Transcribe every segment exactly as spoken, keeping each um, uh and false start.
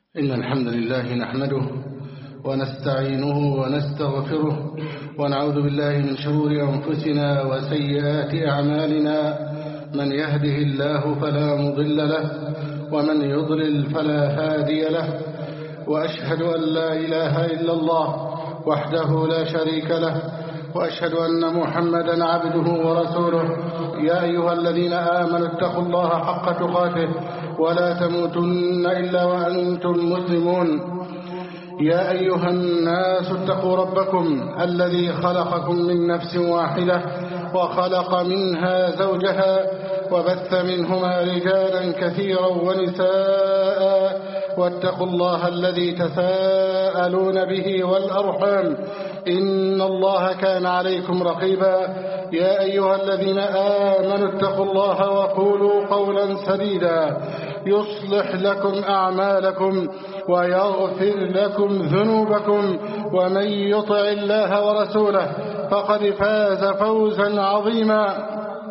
إن الحمد لله نحمده ونستعينه ونستغفره ونعوذ بالله من شرور أنفسنا وسيئات أعمالنا، من يهده الله فلا مضل له ومن يضلل فلا هادي له، وأشهد أن لا إله إلا الله وحده لا شريك له، وأشهد أن محمدا عبده ورسوله. يا أيها الذين آمنوا اتقوا الله حق تقاته ولا تموتن إلا وأنتم مسلمون. يا أيها الناس اتقوا ربكم الذي خلقكم من نفس واحدة وخلق منها زوجها وبث منهما رجالا كثيرا ونساء، واتقوا الله الذي تساءلون به والأرحام إن الله كان عليكم رقيبا. يا أيها الذين آمنوا اتقوا الله وقولوا قولا سديدا يصلح لكم أعمالكم ويغفر لكم ذنوبكم، ومن يطع الله ورسوله فقد فاز فوزا عظيما.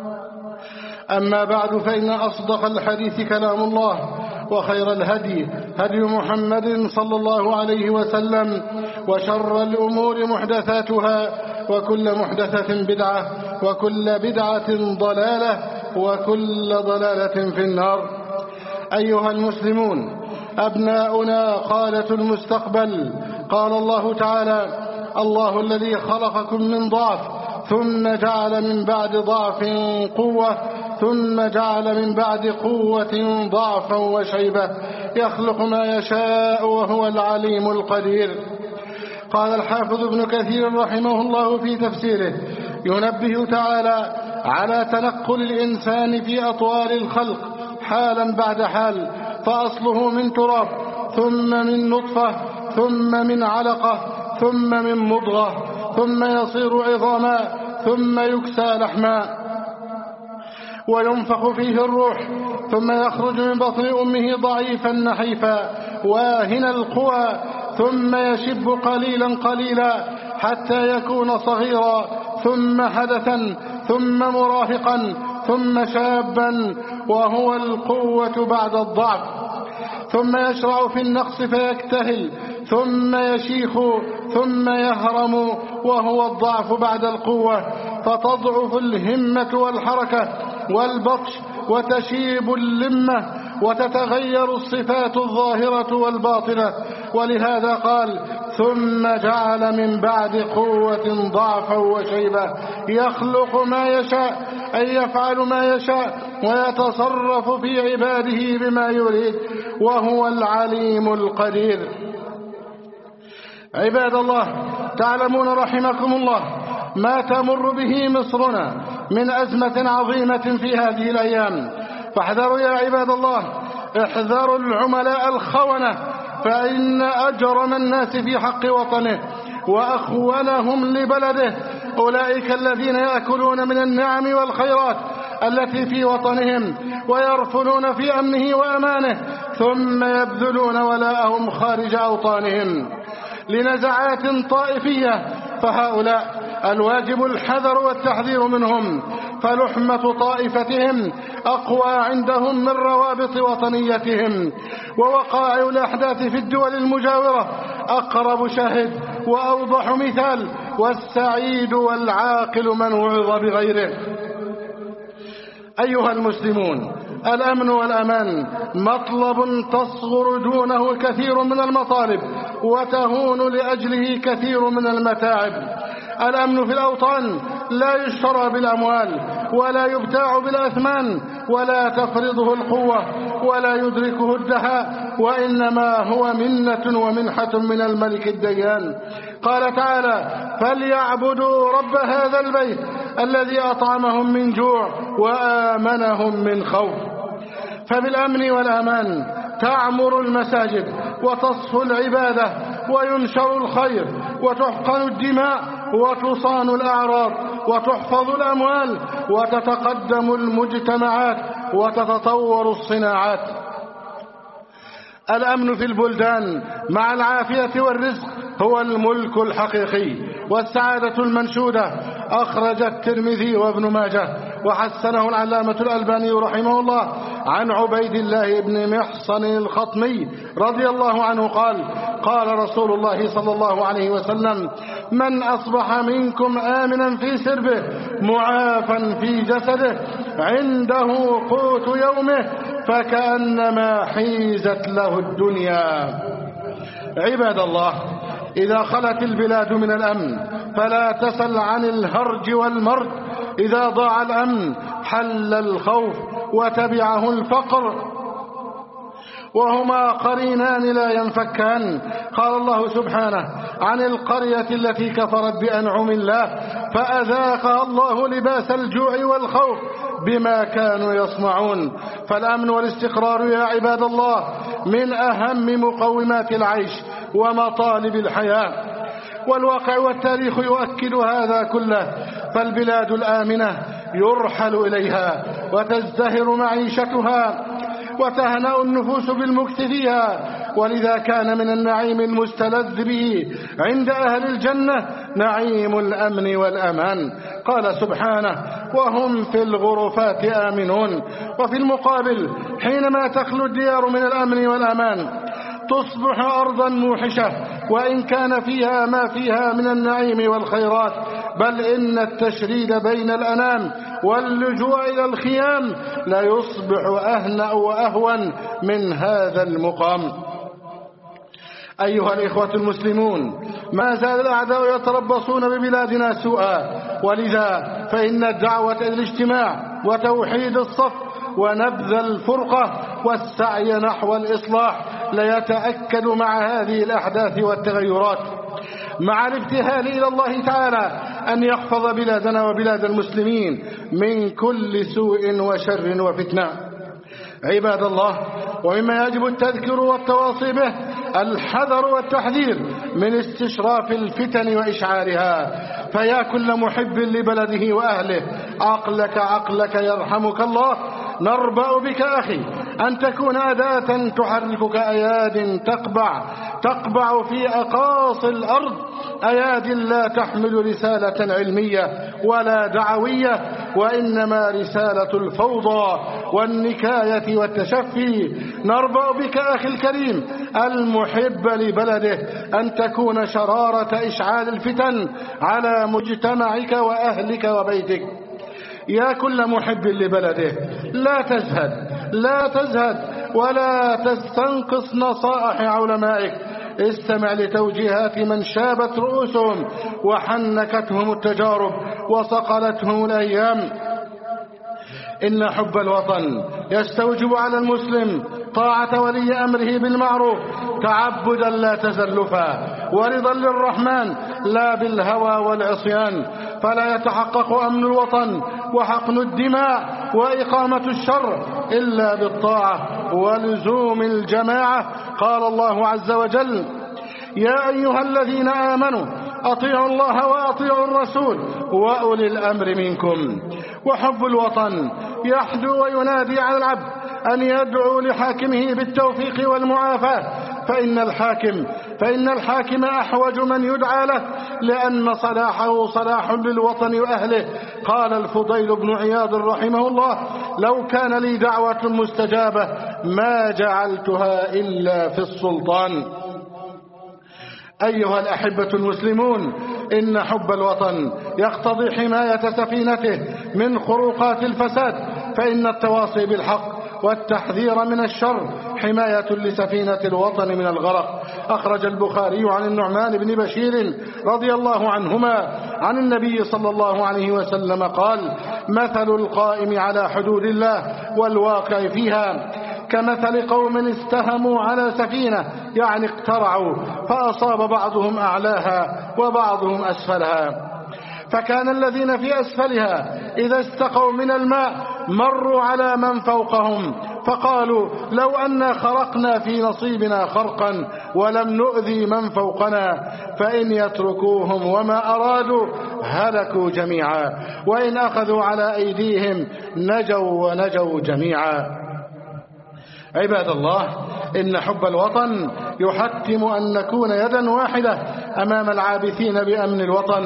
أما بعد، فإن أصدق الحديث كلام الله، وخير الهدي هدي محمد صلى الله عليه وسلم، وشر الأمور محدثاتها، وكل محدثة بدعة، وكل بدعة ضلالة، وكل ضلالة في النار. أيها المسلمون، أبناؤنا قالة المستقبل. قال الله تعالى: الله الذي خلقكم من ضعف ثم جعل من بعد ضعف قوة ثم جعل من بعد قوة ضعفا وشيبة يخلق ما يشاء وهو العليم القدير. قال الحافظ ابن كثير رحمه الله في تفسيره: ينبه تعالى على تنقل الإنسان في أطوار الخلق حالا بعد حال، فأصله من تراب، ثم من نطفة، ثم من علقة، ثم من مضغة، ثم يصير عظاما، ثم يكسى لحما، وينفخ فيه الروح، ثم يخرج من بطن أمه ضعيفا نحيفا واهن القوى، ثم يشب قليلا قليلا حتى يكون صغيرا، ثم حدثا، ثم مراهقا، ثم شابا وهو القوة بعد الضعف، ثم يشرع في النقص فيكتهل، ثم يشيخ، ثم يهرم وهو الضعف بعد القوة، فتضعف الهمة والحركة والبطش، وتشيب اللمة، وتتغير الصفات الظاهرة والباطنة. ولهذا قال: ثم جعل من بعد قوة ضعفا وشيبة يخلق ما يشاء، أي يفعل ما يشاء ويتصرف في عباده بما يريد، وهو العليم القدير. عباد الله، تعلمون رحمكم الله ما تمر به مصرنا من أزمة عظيمة في هذه الأيام، فاحذروا يا عباد الله، احذروا العملاء الخونة، فإن أجرم الناس في حق وطنه وأخونهم لبلده أولئك الذين يأكلون من النعم والخيرات التي في وطنهم، ويرفلون في أمنه وأمانه، ثم يبذلون ولاءهم خارج أوطانهم لنزعات طائفية. فهؤلاء الواجب الحذر والتحذير منهم، فلحمة طائفتهم أقوى عندهم من روابط وطنيتهم، ووقائع الأحداث في الدول المجاورة أقرب شاهد وأوضح مثال، والسعيد والعاقل من وعظ بغيره. أيها المسلمون، الأمن والأمان مطلب تصغر دونه كثير من المطالب وتهون لأجله كثير من المتاعب. الأمن في الأوطان لا يشترى بالأموال، ولا يبتاع بالأثمان، ولا تفرضه القوة، ولا يدركه الدهاء، وإنما هو منة ومنحة من الملك الديان. قال تعالى: فليعبدوا رب هذا البيت الذي أطعمهم من جوع وآمنهم من خوف. فبالأمن والأمان تعمر المساجد وتصفو العبادة وينشر الخير وتحقن الدماء وتصان الأعراض وتحفظ الأموال وتتقدم المجتمعات وتتطور الصناعات. الأمن في البلدان مع العافية والرزق هو الملك الحقيقي والسعادة المنشودة. أخرج الترمذي وابن ماجه وحسنه العلامة الألباني رحمه الله عن عبيد الله بن محصن الخطمي رضي الله عنه قال قال رسول الله صلى الله عليه وسلم: من أصبح منكم آمنا في سربه معافا في جسده عنده قوت يومه فكأنما حيزت له الدنيا. عباد الله، إذا خلت البلاد من الأمن فلا تسل عن الهرج والمرج. إذا ضاع الأمن حل الخوف وتبعه الفقر، وهما قرينان لا ينفكان. قال الله سبحانه عن القرية التي كفرت بأنعم الله فأذاقها الله لباس الجوع والخوف بما كانوا يصنعون. فالأمن والاستقرار يا عباد الله من أهم مقومات العيش ومطالب الحياة، والواقع والتاريخ يؤكد هذا كله. فالبلاد الآمنة يرحل إليها وتزدهر معيشتها وتهنأ النفوس بالمكث فيها، ولذا كان من النعيم المستلذ به عند أهل الجنة نعيم الأمن والأمان. قال سبحانه: وهم في الغرفات آمنون. وفي المقابل حينما تخلو الديار من الأمن والأمان تصبح أرضا موحشة، وإن كان فيها ما فيها من النعيم والخيرات، بل إن التشريد بين الأنام واللجوء إلى الخيام لا يصبح أهنأ وأهون من هذا المقام. أيها الإخوة المسلمون، ما زال الأعداء يتربصون ببلادنا سوءا، ولذا فإن الدعوة إلى الاجتماع وتوحيد الصف ونبذ الفرقة والسعي نحو الإصلاح ليتأكد مع هذه الأحداث والتغيرات، مع الابتهال إلى الله تعالى أن يحفظ بلادنا وبلاد المسلمين من كل سوء وشر وفتنة. عباد الله، ومما يجب التذكير والتواصي به الحذر والتحذير من استشراف الفتن وإشعارها. فيا كل محب لبلده وأهله، عقلك عقلك يرحمك الله. نربأ بك أخي أن تكون أداة تحركك أياد تقبع تقبع في أقاصي الأرض، أياد لا تحمل رسالة علمية ولا دعوية، وإنما رسالة الفوضى والنكاية والتشفي. نربأ بك أخي الكريم المحب لبلده أن تكون شرارة إشعال الفتن على مجتمعك وأهلك وبيتك. يا كل محب لبلده، لا تزهد لا تزهد ولا تستنقص نصائح علمائك. استمع لتوجيهات من شابت رؤوسهم وحنكتهم التجارب وصقلتهم الأيام. إن حب الوطن يستوجب على المسلم طاعة ولي أمره بالمعروف تعبدا لا تزلفا، ورضا للرحمن لا بالهوى والعصيان. فلا يتحقق أمن الوطن وحقن الدماء وإقامة الشر إلا بالطاعة ولزوم الجماعة. قال الله عز وجل: يا أيها الذين آمنوا أطيعوا الله وأطيعوا الرسول وأولي الأمر منكم. وحب الوطن يحدو وينادي على العبد أن يدعو لحاكمه بالتوفيق والمعافاة، فإن الحاكم فإن الحاكم أحوج من يدعى له، لأن صلاحه صلاح للوطن وأهله. قال الفضيل بن عياض رحمه الله: لو كان لي دعوة مستجابة ما جعلتها إلا في السلطان. أيها الأحبة المسلمون، إن حب الوطن يقتضي حماية سفينته من خروقات الفساد، فإن التواصي بالحق والتحذير من الشر حماية لسفينة الوطن من الغرق. أخرج البخاري عن النعمان بن بشير رضي الله عنهما عن النبي صلى الله عليه وسلم قال: مثل القائم على حدود الله والواقع فيها كمثل قوم استهموا على سفينة، يعني اقترعوا، فأصاب بعضهم أعلاها وبعضهم أسفلها، فكان الذين في أسفلها إذا استقوا من الماء مروا على من فوقهم فقالوا: لو أن خرقنا في نصيبنا خرقا ولم نؤذي من فوقنا، فإن يتركوهم وما أرادوا هلكوا جميعا، وإن أخذوا على أيديهم نجوا ونجوا جميعا. عباد الله، إن حب الوطن يحتم أن نكون يدا واحدة أمام العابثين بأمن الوطن،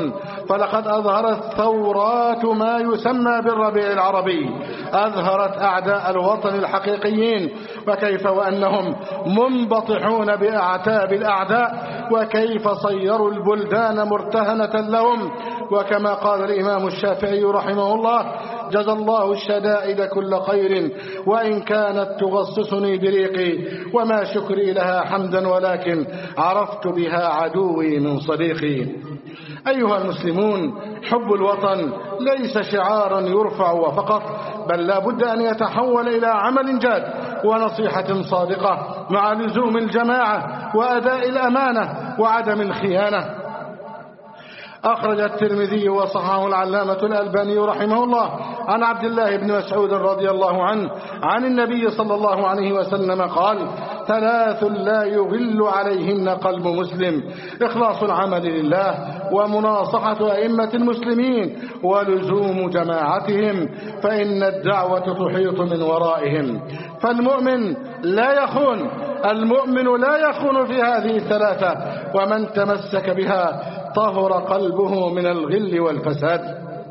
فلقد أظهرت ثورات ما يسمى بالربيع العربي، أظهرت أعداء الوطن الحقيقيين، وكيف وأنهم منبطحون بأعتاب الأعداء، وكيف صيروا البلدان مرتهنة لهم. وكما قال الإمام الشافعي رحمه الله: جزى الله الشدائد كل خير وإن كانت تغصصني بريقي، وما شكري لها حمدا ولكن عرفت بها عدوي من صديقي. أيها المسلمون، حب الوطن ليس شعارا يرفع وفقط، بل لا بد أن يتحول إلى عمل جاد ونصيحة صادقة مع لزوم الجماعة وأداء الأمانة وعدم الخيانة. أخرج الترمذي وصححه العلامة الألباني رحمه الله عن عبد الله بن مسعود رضي الله عنه عن النبي صلى الله عليه وسلم قال: ثلاث لا يغل عليهن قلب مسلم: إخلاص العمل لله، ومناصحة أئمة المسلمين، ولزوم جماعتهم، فإن الدعوة تحيط من ورائهم. فالمؤمن لا يخون، المؤمن لا يخون في هذه الثلاثة، ومن تمسك بها طهر قلبه من الغل والفساد.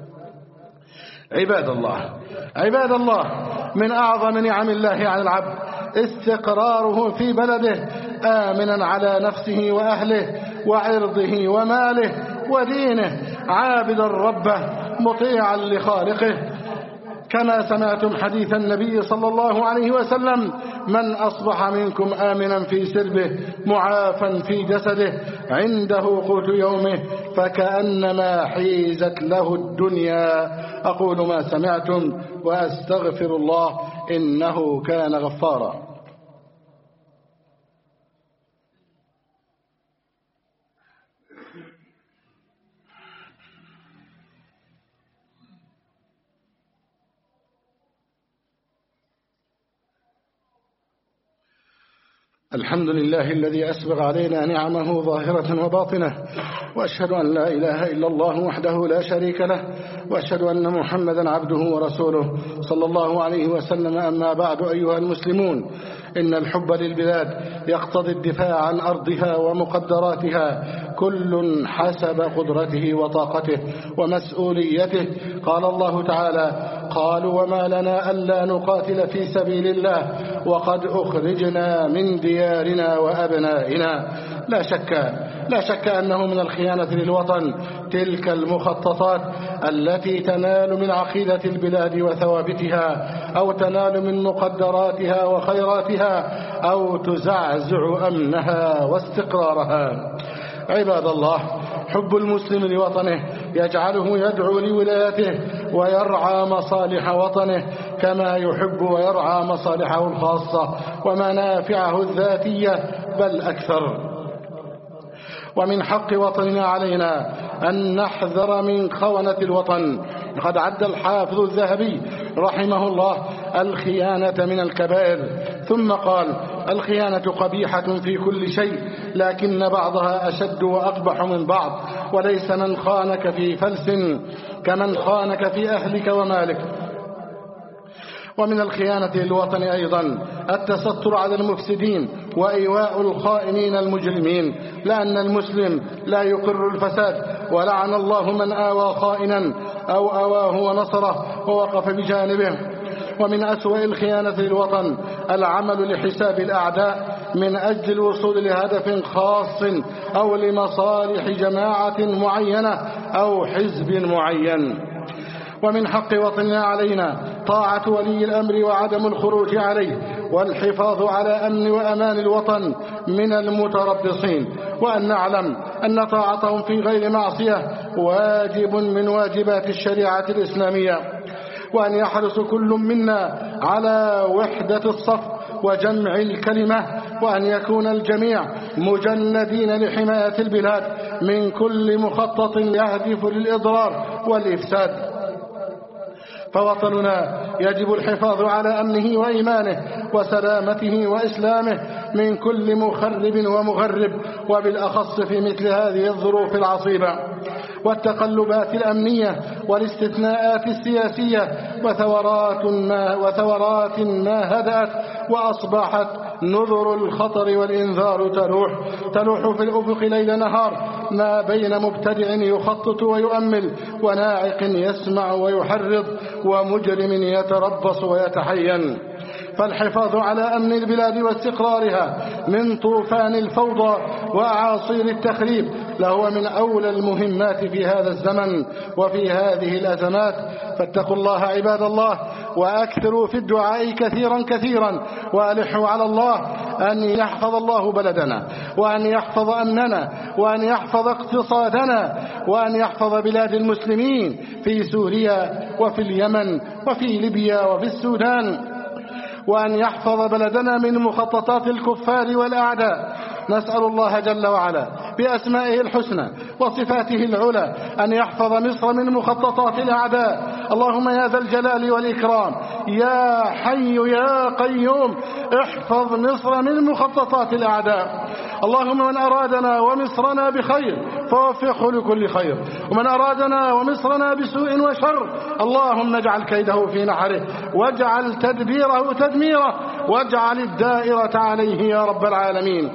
عباد الله عباد الله من أعظم نعم الله على العبد استقراره في بلده، آمنا على نفسه وأهله وعرضه وماله ودينه، عابدا ربه مطيعا لخالقه. كما سمعتم حديث النبي صلى الله عليه وسلم: من أصبح منكم آمنا في سربه معافا في جسده عنده قوت يومه فكأنما حيزت له الدنيا. أقول ما سمعتم وأستغفر الله إنه كان غفارا. الحمد لله الذي أسبغ علينا نعمه ظاهرة وباطنة، وأشهد أن لا إله إلا الله وحده لا شريك له، وأشهد أن محمدا عبده ورسوله صلى الله عليه وسلم. أما بعد، أيها المسلمون، إن الحب للبلاد يقتضي الدفاع عن أرضها ومقدراتها، كل حسب قدرته وطاقته ومسؤوليته. قال الله تعالى: قالوا وما لنا ألا نقاتل في سبيل الله وقد أخرجنا من ديارنا وأبنائنا. لا شك لا شك أنه من الخيانة للوطن تلك المخططات التي تنال من عقيدة البلاد وثوابتها، أو تنال من مقدراتها وخيراتها، أو تزعزع أمنها واستقرارها. عباد الله، حب المسلم لوطنه يجعله يدعو لولايته ويرعى مصالح وطنه كما يحب ويرعى مصالحه الخاصة ومنافعه الذاتية بل أكثر. ومن حق وطننا علينا أن نحذر من خونة الوطن. قد عد الحافظ الذهبي رحمه الله الخيانة من الكبائر، ثم قال: الخيانة قبيحة في كل شيء، لكن بعضها أشد وأقبح من بعض، وليس من خانك في فلس كمن خانك في أهلك ومالك. ومن الخيانة للوطن أيضا التستر على المفسدين وإيواء الخائنين المجرمين، لأن المسلم لا يقر الفساد، ولعن الله من آوى خائنا أو آواه ونصره ووقف بجانبه. ومن أسوأ الخيانة للوطن العمل لحساب الأعداء من أجل الوصول لهدف خاص أو لمصالح جماعة معينة أو حزب معين. ومن حق وطننا علينا طاعة ولي الأمر وعدم الخروج عليه، والحفاظ على أمن وأمان الوطن من المتربصين، وأن نعلم أن طاعتهم في غير معصية واجب من واجبات الشريعة الإسلامية، وأن يحرص كل منا على وحدة الصف وجمع الكلمة، وأن يكون الجميع مجندين لحماية البلاد من كل مخطط يهدف للإضرار والإفساد. فوطننا يجب الحفاظ على أمنه وإيمانه وسلامته وإسلامه من كل مخرب ومغرب، وبالأخص في مثل هذه الظروف العصيبة والتقلبات الأمنية والاستثناءات السياسية وثورات ما, وثورات ما هدأت وأصبحت نذر الخطر والإنذار تلوح تلوح في الأفق ليل نهار، ما بين مبتدع يخطط ويؤمل وناعق يسمع ويحرض ومجرم يتربص ويتحين. فالحفاظ على أمن البلاد واستقرارها من طوفان الفوضى وأعاصير التخريب لهو من أولى المهمات في هذا الزمن وفي هذه الأزمات. فاتقوا الله عباد الله، وأكثروا في الدعاء كثيرا كثيرا، وألحوا على الله أن يحفظ الله بلدنا، وأن يحفظ أمننا، وأن يحفظ اقتصادنا، وأن يحفظ بلاد المسلمين في سوريا وفي اليمن وفي ليبيا وفي السودان، وأن يحفظ بلدنا من مخططات الكفار والأعداء. نسأل الله جل وعلا بأسمائه الحسنى وصفاته العلى أن يحفظ مصر من مخططات الأعداء. اللهم يا ذا الجلال والإكرام يا حي يا قيوم احفظ مصر من مخططات الأعداء. اللهم من أرادنا ومصرنا بخير فوفقه لكل خير، ومن أرادنا ومصرنا بسوء وشر اللهم اجعل كيده في نحره، واجعل تدبيره تدميره، واجعل الدائرة عليه يا رب العالمين.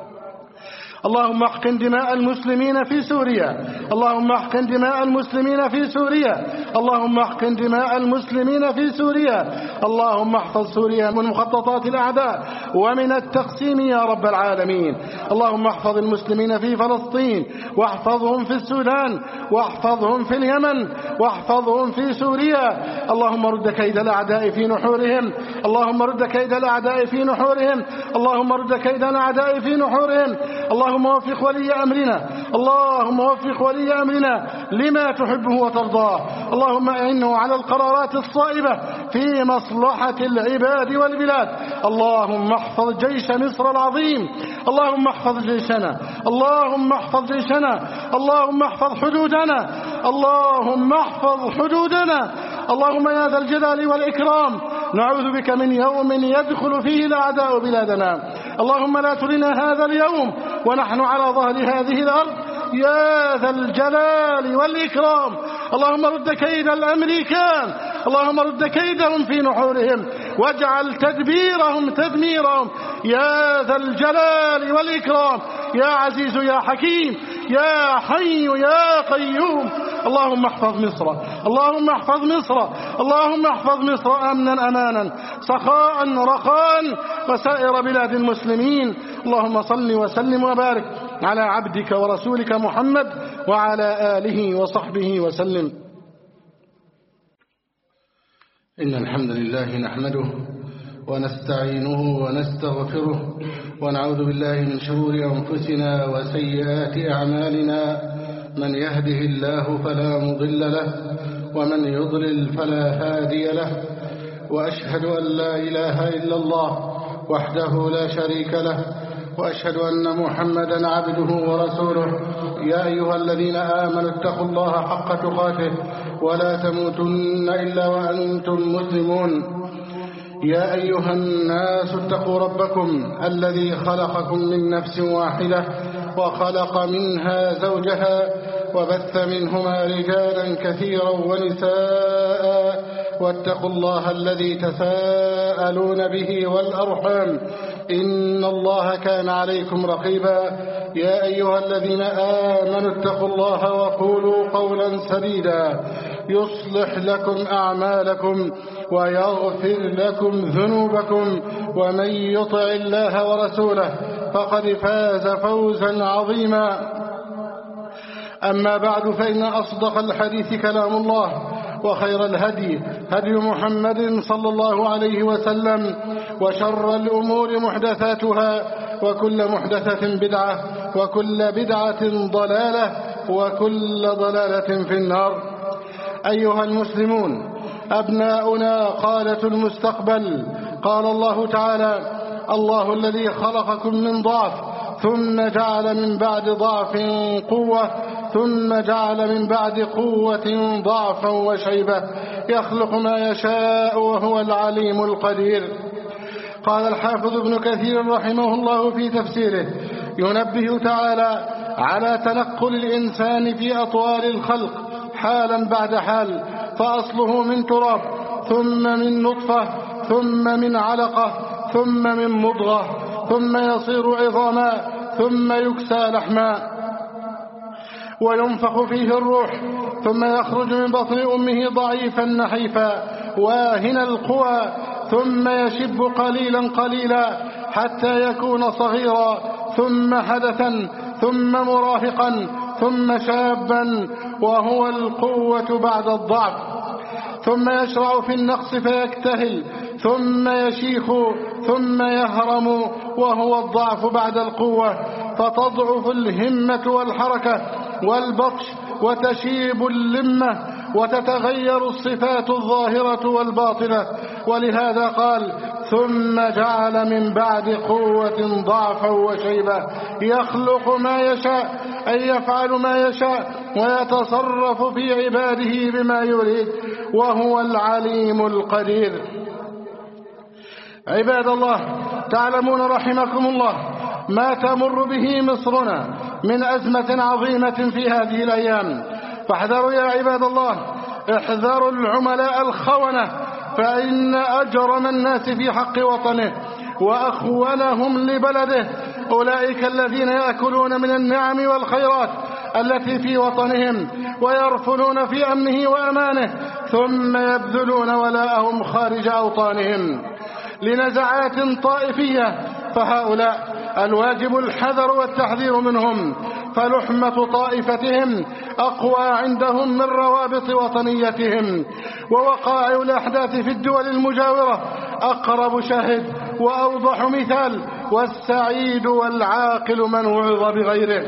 اللهم احقن دماء المسلمين في سوريا، اللهم احقن دماء المسلمين في سوريا، اللهم احقن دماء المسلمين في سوريا. اللهم احفظ سوريا من مخططات الأعداء ومن التقسيم يا رب العالمين. اللهم احفظ المسلمين في فلسطين، واحفظهم في السودان، واحفظهم في اليمن، واحفظهم في سوريا. اللهم رد كيد الأعداء في نحورهم، اللهم رد كيد الأعداء في نحورهم، اللهم رد كيد الأعداء في نحورهم. اللهم وفق ولي أمرنا، اللهم وفق ولي أمرنا لما تحبه وترضاه. اللهم أعنه على القرارات الصائبة في مصلحة العباد والبلاد. اللهم احفظ جيش مصر العظيم، اللهم احفظ جيشنا، اللهم احفظ جيشنا، اللهم احفظ حدودنا، اللهم احفظ حدودنا. اللهم يا ذا الجلال والإكرام نعوذ بك من يوم يدخل فيه الأعداء بلادنا. اللهم لا ترنا هذا اليوم ونحن على ظهر هذه الأرض يا ذا الجلال والإكرام. اللهم رد كيد الأمريكان، اللهم رد كيدهم في نحورهم، واجعل تدبيرهم تدميرهم يا ذا الجلال والإكرام. يا عزيز يا حكيم يا حي يا قيوم. اللهم احفظ مصر، اللهم احفظ مصر، اللهم احفظ مصر أمنا أمانا سخاء رخاء وسائر بلاد المسلمين. اللهم صل وسلم وبارك على عبدك ورسولك محمد وعلى آله وصحبه وسلم. إن الحمد لله نحمده ونستعينه ونستغفره ونعوذ بالله من شرور أنفسنا وسيئات أعمالنا. من يهده الله فلا مضل له، ومن يضلل فلا هادي له، وأشهد أن لا إله إلا الله وحده لا شريك له، وأشهد أن محمدا عبده ورسوله. يا أيها الذين آمنوا اتقوا الله حق تقاته ولا تموتن إلا وأنتم مسلمون. يا أيها الناس اتقوا ربكم الذي خلقكم من نفس واحدة وخلق منها زوجها وبث منهما رجالا كثيرا ونساء، واتقوا الله الذي تساءلون به والأرحام إن الله كان عليكم رقيبا. يا أيها الذين آمنوا اتقوا الله وقولوا قولا سديدا يصلح لكم أعمالكم ويغفر لكم ذنوبكم، ومن يطع الله ورسوله فقد فاز فوزا عظيما. أما بعد، فإن أصدق الحديث كلام الله، وخير الهدي هدي محمد صلى الله عليه وسلم، وشر الأمور محدثاتها، وكل محدثة بدعة، وكل بدعة ضلالة، وكل ضلالة في النار. أيها المسلمون، أبناؤنا قالة المستقبل. قال الله تعالى: الله الذي خلقكم من ضعف ثم جعل من بعد ضعف قوة ثم جعل من بعد قوة ضعفا وشيبة يخلق ما يشاء وهو العليم القدير. قال الحافظ ابن كثير رحمه الله في تفسيره: ينبه تعالى على تنقل الإنسان في أطوار الخلق حالا بعد حال، فأصله من تراب، ثم من نطفة، ثم من علقة، ثم من مضغة، ثم يصير عظاما، ثم يكسى لحما، وينفخ فيه الروح، ثم يخرج من بطن أمه ضعيفا نحيفا واهن القوى، ثم يشب قليلا قليلا حتى يكون صغيرا، ثم حدثا، ثم مراهقا، ثم شابا، وهو القوة بعد الضعف، ثم يشرع في النقص فيكتهل، ثم يشيخ، ثم يهرم، وهو الضعف بعد القوة، فتضعف الهمة والحركة والبطش، وتشيب اللمة، وتتغير الصفات الظاهرة والباطنة. ولهذا قال: ثم جعل من بعد قوة ضعفا وشيبة، يخلق ما يشاء، أي يفعل ما يشاء، ويتصرف في عباده بما يريد، وهو العليم القدير. عباد الله، تعلمون رحمكم الله ما تمر به مصرنا من أزمة عظيمة في هذه الأيام، فاحذروا يا عباد الله، احذروا العملاء الخونة، فإن أجرم الناس في حق وطنه وأخونهم لبلده أولئك الذين يأكلون من النعم والخيرات التي في وطنهم، ويرفلون في أمنه وأمانه، ثم يبذلون ولاءهم خارج أوطانهم لنزعات طائفية، فهؤلاء الواجب الحذر والتحذير منهم، فلحمة طائفتهم أقوى عندهم من روابط وطنيتهم، ووقائع الأحداث في الدول المجاورة أقرب شاهد وأوضح مثال، والسعيد والعاقل من وعظ بغيره.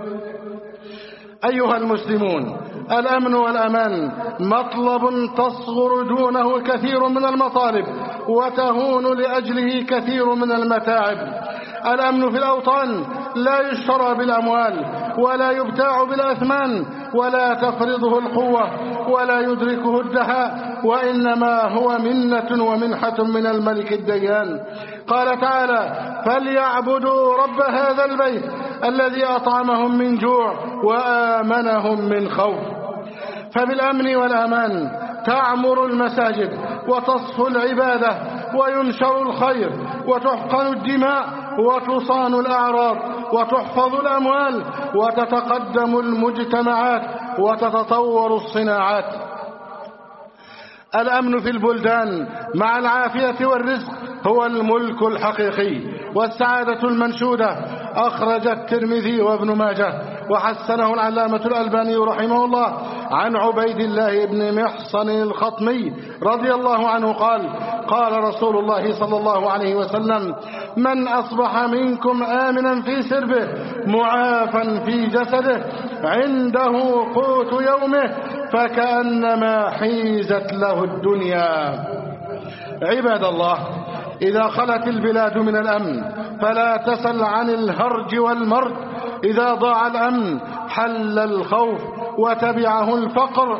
أيها المسلمون، الأمن والأمان مطلب تصغر دونه كثير من المطالب، وتهون لأجله كثير من المتاعب. الأمن في الأوطان لا يشترى بالأموال، ولا يبتاع بالأثمان، ولا تفرضه القوة، ولا يدركه الدهاء، وإنما هو منة ومنحة من الملك الديان. قال تعالى: فليعبدوا رب هذا البيت الذي أطعمهم من جوع وآمنهم من خوف. فبالأمن والأمان تعمر المساجد، وتصفو العبادة، وينشر الخير، وتحقن الدماء، وتصان الأعراض، وتحفظ الأموال، وتتقدم المجتمعات، وتتطور الصناعات. الأمن في البلدان مع العافية والرزق هو الملك الحقيقي والسعادة المنشودة. أخرج الترمذي وابن ماجه وحسنه العلامة الألباني رحمه الله عن عبيد الله بن محصن الخطمي رضي الله عنه قال: قال رسول الله صلى الله عليه وسلم: من أصبح منكم آمنا في سربه معافا في جسده عنده قوت يومه فكأنما حيزت له الدنيا. عباد الله، إذا خلت البلاد من الأمن فلا تسل عن الهرج والمرج. إذا ضاع الأمن حل الخوف وتبعه الفقر،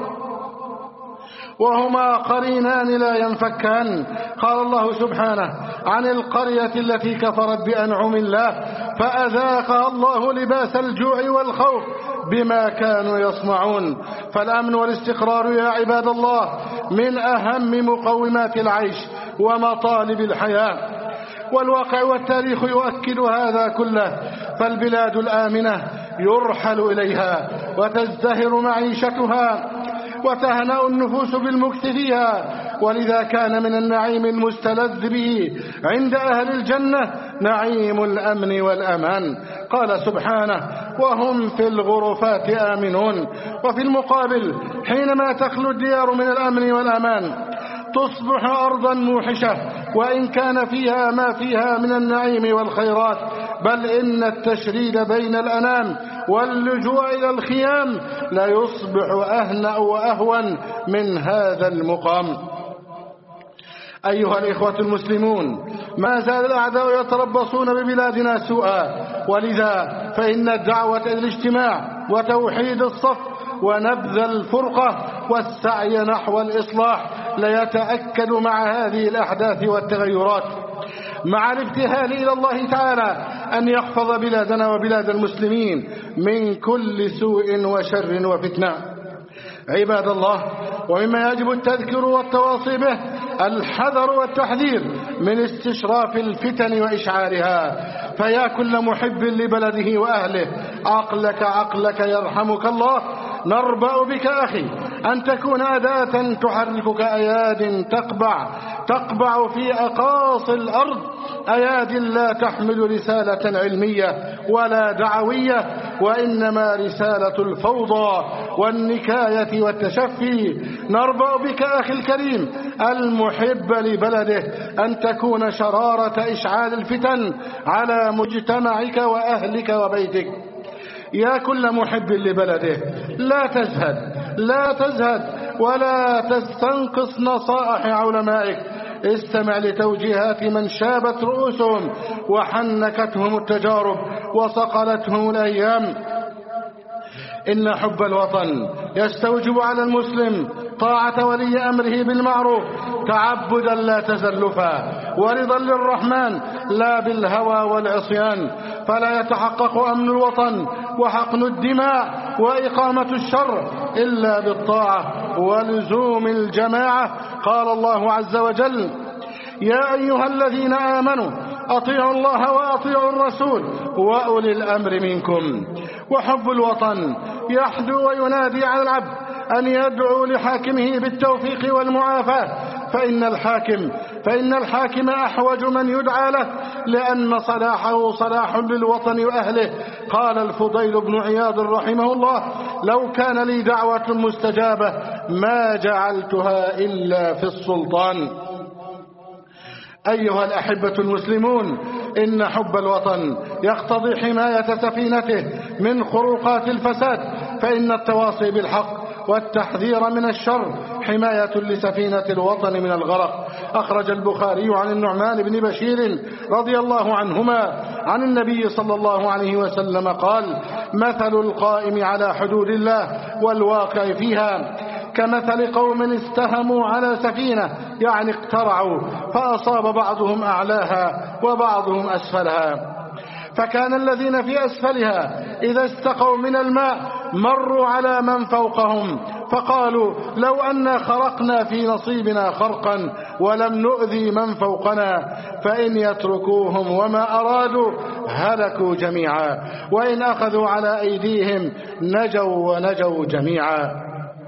وهما قرينان لا ينفكان. قال الله سبحانه عن القرية التي كفرت بأنعم الله فأذاقها الله لباس الجوع والخوف بما كانوا يصنعون. فالأمن والاستقرار يا عباد الله من أهم مقومات العيش ومطالب الحياة، والواقع والتاريخ يؤكد هذا كله. فالبلاد الآمنة يرحل إليها وتزدهر معيشتها وتهنأ النفوس بالمكث فيها، ولذا كان من النعيم المستلذ به عند أهل الجنة نعيم الأمن والأمان. قال سبحانه: وهم في الغرفات آمنون. وفي المقابل حينما تخلو الديار من الأمن والأمان تصبح أرضا موحشة، وإن كان فيها ما فيها من النعيم والخيرات، بل إن التشريد بين الأنام واللجوء إلى الخيام لا يصبح أهنأ وأهون من هذا المقام. أيها الإخوة المسلمون، ما زال الأعداء يتربصون ببلادنا سوءا، ولذا فإن الدعوة إلى الاجتماع وتوحيد الصف ونبذ الفرقة والسعي نحو الإصلاح ليتأكد مع هذه الأحداث والتغيرات، مع الابتهال إلى الله تعالى أن يحفظ بلادنا وبلاد المسلمين من كل سوء وشر وفتنة. عباد الله، ومما يجب التذكير والتواصي به الحذر والتحذير من استشراف الفتن وإشعالها. فيا كل محب لبلده وأهله، عقلك عقلك يرحمك الله، نربأ بك أخي أن تكون أداة تحركك أياد تقبع تقبع في أقاصي الأرض، أياد لا تحمل رسالة علمية ولا دعوية، وإنما رسالة الفوضى والنكاية والتشفي. نربأ بك أخي الكريم المحب لبلده أن تكون شرارة إشعال الفتن على مجتمعك وأهلك وبيتك. يا كل محب لبلده، لا تزهد لا تزهد ولا تستنقص نصائح علمائك. استمع لتوجيهات من شابت رؤوسهم وحنكتهم التجارب وصقلتهم الأيام. إن حب الوطن يستوجب على المسلم طاعة ولي أمره بالمعروف تعبدا لا تزلفا، ورضا للرحمن لا بالهوى والعصيان. فلا يتحقق أمن الوطن وحقن الدماء وإقامة الشر إلا بالطاعة ولزوم الجماعة. قال الله عز وجل: يا أيها الذين آمنوا أطيعوا الله وأطيعوا الرسول وأولي الأمر منكم. وحب الوطن يحدو وينادي على العبد أن يدعو لحاكمه بالتوفيق والمعافاة، فإن الحاكم فإن الحاكم أحوج من يدعى له، لأن صلاحه صلاح للوطن وأهله. قال الفضيل بن عياض رحمه الله: لو كان لي دعوة مستجابة ما جعلتها إلا في السلطان. أيها الأحبة المسلمون، إن حب الوطن يقتضي حماية سفينته من خروقات الفساد، فإن التواصي بالحق والتحذير من الشر حماية لسفينة الوطن من الغرق. أخرج البخاري عن النعمان بن بشير رضي الله عنهما عن النبي صلى الله عليه وسلم قال: مثل القائم على حدود الله والواقع فيها كمثل قوم استهموا على سفينة، يعني اقترعوا، فأصاب بعضهم أعلاها وبعضهم أسفلها، فكان الذين في أسفلها إذا استقوا من الماء مروا على من فوقهم فقالوا: لو أن خرقنا في نصيبنا خرقا ولم نؤذي من فوقنا، فإن يتركوهم وما أرادوا هلكوا جميعا، وإن أخذوا على أيديهم نجوا ونجوا جميعا.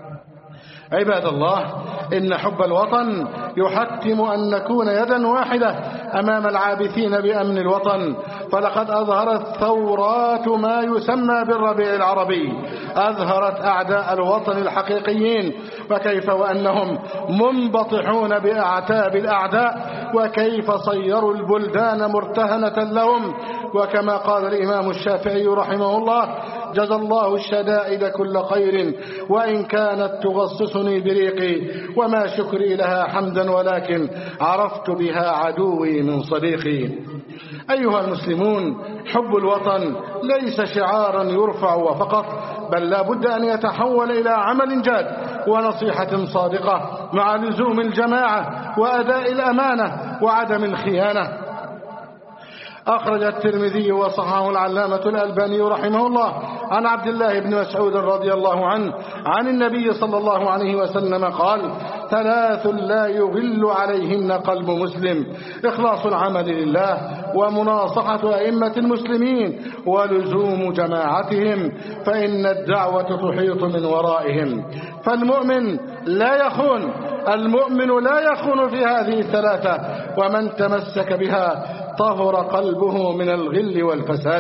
عباد الله، إن حب الوطن يحتم أن نكون يدا واحدة أمام العابثين بأمن الوطن. فلقد أظهرت ثورات ما يسمى بالربيع العربي، أظهرت أعداء الوطن الحقيقيين، وكيف وأنهم منبطحون بأعتاب الأعداء، وكيف صيروا البلدان مرتهنة لهم. وكما قال الإمام الشافعي رحمه الله: جزى الله الشدائد كل خير وإن كانت تغصصني بريقي، وما شكري لها حمدا ولكن عرفت بها عدوي من صديقي. أيها المسلمون، حب الوطن ليس شعارا يرفع وفقط، بل لا بد أن يتحول إلى عمل جاد ونصيحة صادقة مع لزوم الجماعة وأداء الأمانة وعدم الخيانة. أخرج الترمذي وصححه العلامة الألباني رحمه الله عن عبد الله بن مسعود رضي الله عنه عن النبي صلى الله عليه وسلم قال: ثلاث لا يغل عليهن قلب مسلم: إخلاص العمل لله، ومناصحة أئمة المسلمين، ولزوم جماعتهم، فإن الدعوة تحيط من ورائهم. فالمؤمن لا يخون المؤمن لا يخون في هذه الثلاثة، ومن تمسك بها طهر قلبه من الغل والفساد.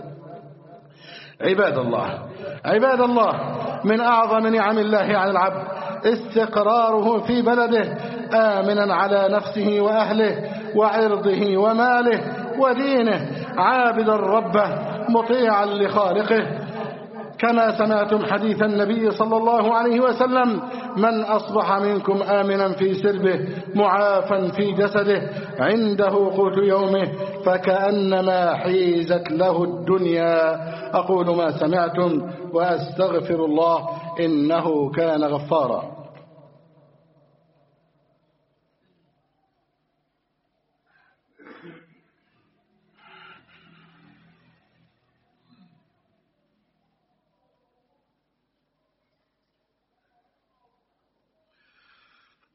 عباد الله عباد الله من أعظم نعم الله على العبد استقراره في بلده، آمنا على نفسه وأهله وعرضه وماله ودينه، عابدا ربه مطيعا لخالقه. كما سمعتم حديث النبي صلى الله عليه وسلم: من أصبح منكم آمنا في سربه معافا في جسده عنده قوت يومه فكأنما حيزت له الدنيا. أقول ما سمعتم وأستغفر الله إنه كان غفارا.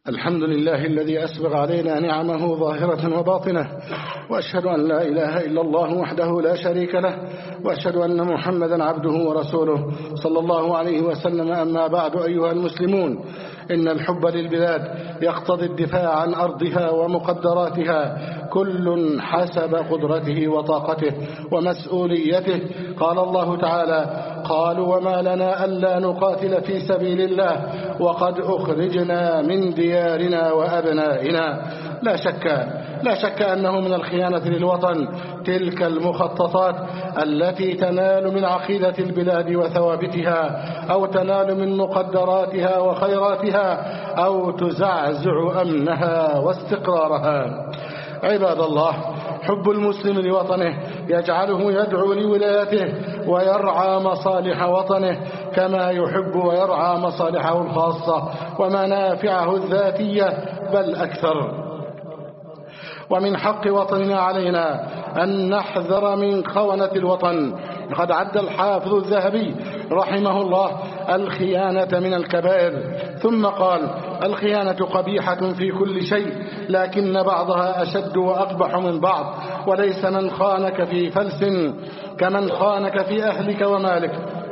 الحمد لله الذي أسبغ علينا نعمه ظاهرة وباطنة، وأشهد أن لا إله إلا الله وحده لا شريك له، وأشهد أن محمدا عبده ورسوله صلى الله عليه وسلم. أما بعد، أيها المسلمون، إن الحب للبلاد يقتضي الدفاع عن أرضها ومقدراتها، كل حسب قدرته وطاقته ومسؤوليته. قال الله تعالى: قالوا وما لنا ألا نقاتل في سبيل الله وقد أخرجنا من ديارنا وأبنائنا. لا شك لا شك أنه من الخيانة للوطن تلك المخططات التي تنال من عقيدة البلاد وثوابتها، أو تنال من مقدراتها وخيراتها، أو تزعزع أمنها واستقرارها. عباد الله، حب المسلم لوطنه يجعله يدعو لولايته ويرعى مصالح وطنه كما يحب ويرعى مصالحه الخاصة ومنافعه الذاتية بل أكثر. ومن حق وطننا علينا أن نحذر من خونة الوطن. قد عد الحافظ الذهبي رحمه الله الخيانة من الكبائر، ثم قال: الخيانة قبيحة في كل شيء، لكن بعضها أشد وأقبح من بعض، وليس من خانك في فلس كمن خانك في أهلك ومالك.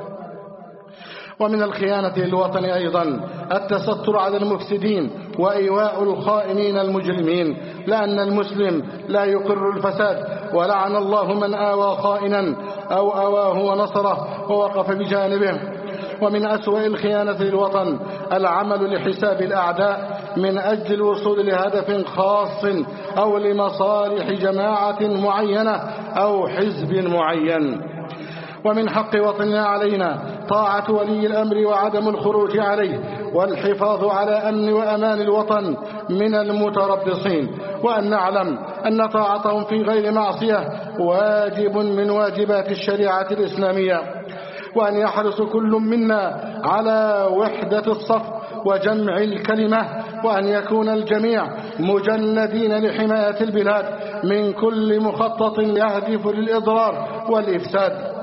ومن الخيانة للوطن أيضا التستر على المفسدين وإيواء الخائنين المجرمين، لأن المسلم لا يقر الفساد، ولعن الله من آوى خائنا أو آواه ونصره ووقف بجانبه. ومن أسوأ الخيانة للوطن العمل لحساب الأعداء من أجل الوصول لهدف خاص أو لمصالح جماعة معينة أو حزب معين. ومن حق وطننا علينا طاعة ولي الأمر وعدم الخروج عليه، والحفاظ على أمن وأمان الوطن من المتربصين، وأن نعلم أن طاعتهم في غير معصية واجب من واجبات الشريعة الإسلامية، وأن يحرص كل منا على وحدة الصف وجمع الكلمة، وأن يكون الجميع مجندين لحماية البلاد من كل مخطط يهدف للإضرار والإفساد.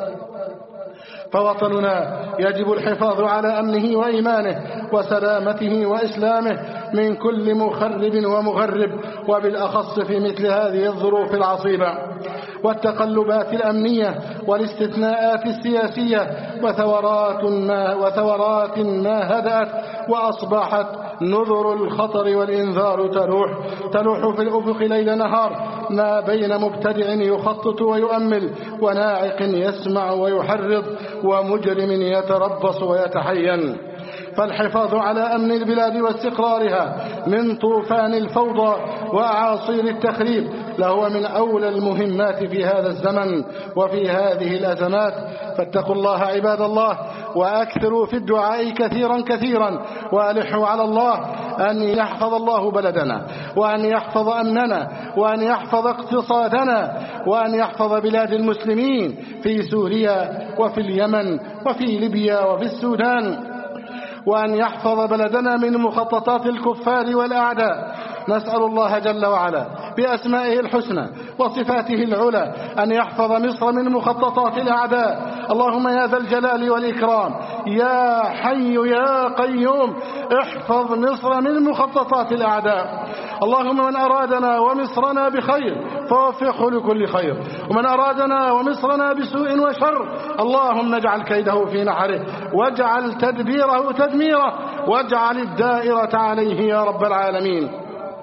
فوطننا يجب الحفاظ على أمنه وإيمانه وسلامته وإسلامه من كل مخرب ومغرب، وبالأخص في مثل هذه الظروف العصيبة والتقلبات الأمنية والاستثناءات السياسية وثورات ما, وثورات ما هدأت وأصبحت نذر الخطر والإنذار تلوح تلوح في الأفق ليل نهار، ما بين مبتدع يخطط ويؤمل وناعق يسمع ويحرض ومجرم يتربص ويتحين. فالحفاظ على أمن البلاد واستقرارها من طوفان الفوضى وأعاصير التخريب لهو من أولى المهمات في هذا الزمن وفي هذه الأزمات. فاتقوا الله عباد الله، وأكثروا في الدعاء كثيرا كثيرا، وألحوا على الله أن يحفظ الله بلدنا، وأن يحفظ أمننا، وأن يحفظ اقتصادنا، وأن يحفظ بلاد المسلمين في سوريا وفي اليمن وفي ليبيا وفي السودان، وأن يحفظ بلدنا من مخططات الكفار والأعداء. نسأل الله جل وعلا بأسمائه الحسنى وصفاته العلى أن يحفظ مصر من مخططات الأعداء. اللهم يا ذا الجلال والإكرام، يا حي يا قيوم، احفظ مصر من مخططات الأعداء. اللهم من أرادنا ومصرنا بخير فوفقه لكل خير، ومن أرادنا ومصرنا بسوء وشر اللهم اجعل كيده في نحره، واجعل تدبيره تدميره، واجعل الدائرة عليه يا رب العالمين.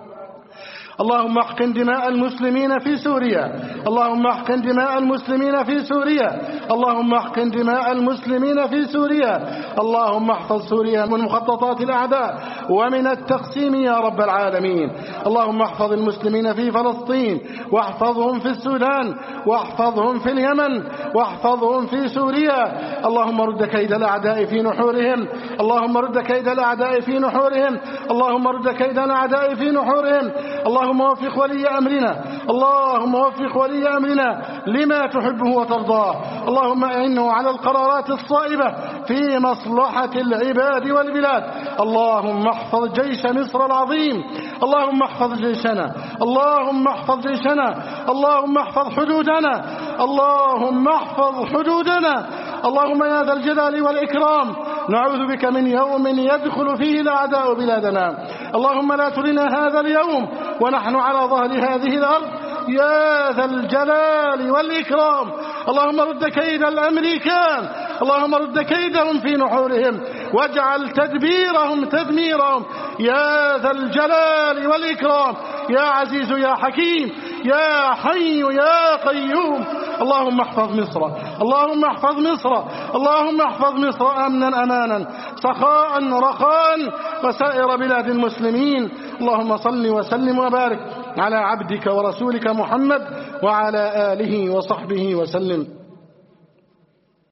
اللهم احقن دماء المسلمين في سوريا، اللهم احقن دماء المسلمين في سوريا، اللهم احقن دماء المسلمين في سوريا. اللهم احفظ سوريا من مخططات الأعداء ومن التقسيم يا رب العالمين. اللهم احفظ المسلمين في فلسطين، واحفظهم في السودان، واحفظهم في اليمن، واحفظهم في سوريا. اللهم رد كيد الأعداء في نحورهم، اللهم رد كيد الأعداء في نحورهم، اللهم رد كيد الأعداء في نحورهم. اللهم وفق ولي أمرنا، اللهم وفق ولي أمرنا لما تحبه وترضاه. اللهم أعنه على القرارات الصائبة في مصلحة العباد والبلاد. اللهم احفظ جيش مصر العظيم، اللهم احفظ جيشنا، اللهم احفظ جيشنا، اللهم احفظ حدودنا، اللهم احفظ حدودنا. اللهم يا ذا الجلال والإكرام، نعوذ بك من يوم يدخل فيه الأعداء بلادنا، اللهم لا ترنا هذا اليوم ونحن على ظهر هذه الأرض يا ذا الجلال والإكرام. اللهم رد كيد الأمريكان، اللهم رد كيدهم في نحورهم واجعل تدبيرهم تدميرهم يا ذا الجلال والإكرام يا عزيز يا حكيم يا حي يا قيوم. اللهم احفظ مصر، اللهم احفظ مصر، اللهم احفظ مصر أمنا أمانا سخاء رخاء وسائر بلاد المسلمين. اللهم صل وسلم وبارك على عبدك ورسولك محمد وعلى آله وصحبه وسلم.